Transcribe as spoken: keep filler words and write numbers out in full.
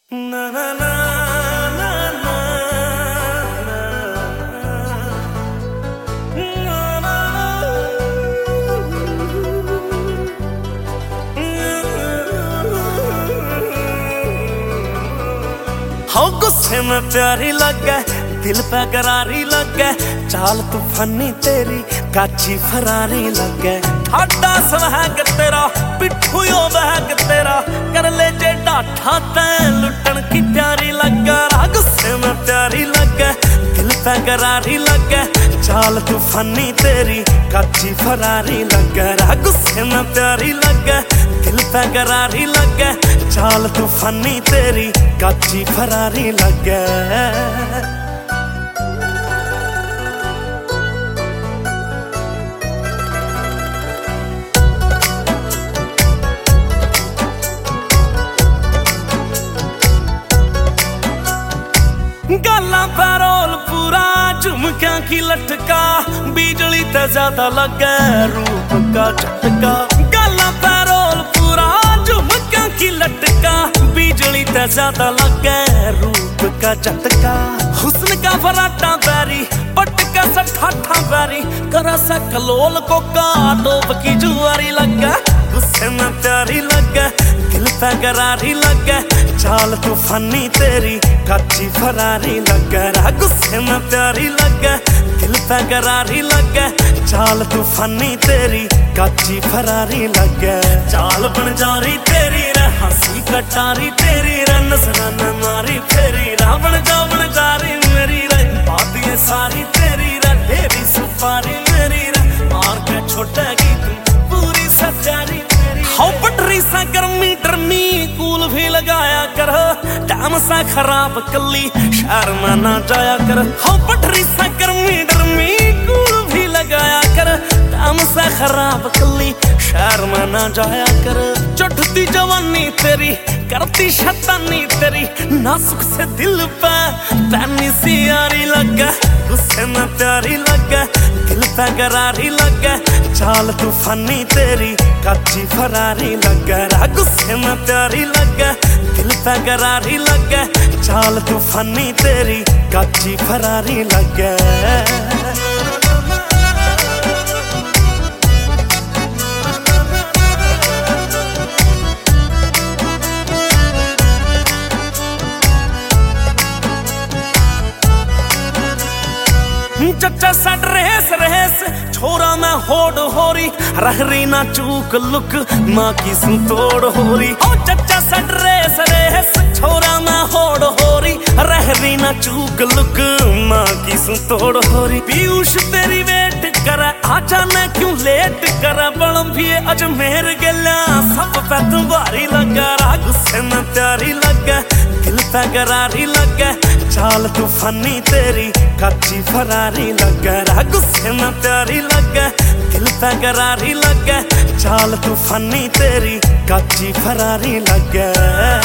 ना ना ना ना ना हाँ गुस्से में प्यारी लगे, दिल पे करारी लगे, चाल तूफानी तेरी काची फरारी लगे। ठाडा स्वैग तेरा पिट्ठू यो बैग तेरा, कर ले जे डाठा तै लुटन की प्यारी लगे। गुस्से में प्यारी लगे, दिल पे करारी लगे, चाल तूफानी तेरी काची फरारी लगे। गुस्से में प्यारी लगे, दिल पे करारी लगे, चाल तूफानी तेरी काची फरारी लगे। गल्ला पैरोल पूरा झुमकिया की लटका, बिजली ते ज्यादा लगे रूप का झटका। गल्ला पैरोल पूरा झुमकिया की लटका, बिजली ते ज्यादा लगे रूप का झटका। हुस्न का फराटा बैरी पटका सा ठाठा बैरी, करा सा कलोल को का डोब की जुआरी लगे। गुस्से में प्यारी लगे, दिल पे करारी लगे, चाल तूफानी तेरी काची फरारी लगे। गुस्से में प्यारी लगे, दिल पे करारी लगे, चाल तूफानी तेरी काची फरारी लगे। चाल बनजारी तेरी रे, हंसी कटारी तेरी रे, नजरान मारी फेरी रा, बन जा बनजारी मेरी रे, बात ये सारी तेरी रे, तेरी सुपारी मेरी रे, मार के छोड़ेगी तू पूरी सच्चारी तेरी। हाँ पटरी सा गर्मी डरमी कूल भी लगाया कर, टाइम सा खराब कली शहर में ना जाया कर। हाँ पटरी सा गर्मी डरमी कूल भी लगाया कर, टाइम सा खराब कली शहर में ना जाया कर। चढ़ती जवानी तेरी करती शैतानी तेरी, नाजुक से दिल पे तैनी सी यारी लगे। गुस्से में प्यारी लगे, दिल पे करारी लगे, चाल तूफानी तेरी काची फरारी लगे। गुस्से में प्यारी लगे, दिल पे करारी लगे, चाल तूफानी तेरी काची फरारी लगे। चचा सा ड्रेस रेस छोरा मैं होड़ हो रही, रहरी ना चूक लुक माँ की सुतोड़ हो रही। ओ चचा सा ड्रेस रेस छोरा मैं होड़ हो रही, रहरी ना चूक लुक माँ की सुतोड़ हो रही। पीयूष तेरी वेट करे, आ जाने क्यों लेट करे, बड़म भी अजमेर गला सब पे तू भारी लगा। गुस्से में प्यारी लगे, दिल पे करारी लगे, चाल तूफानी तेरी काची फरारी लगे। गुस्से में प्यारी लगे, दिल पे करारी लगे, चाल तूफानी तेरी काची फरारी लगे।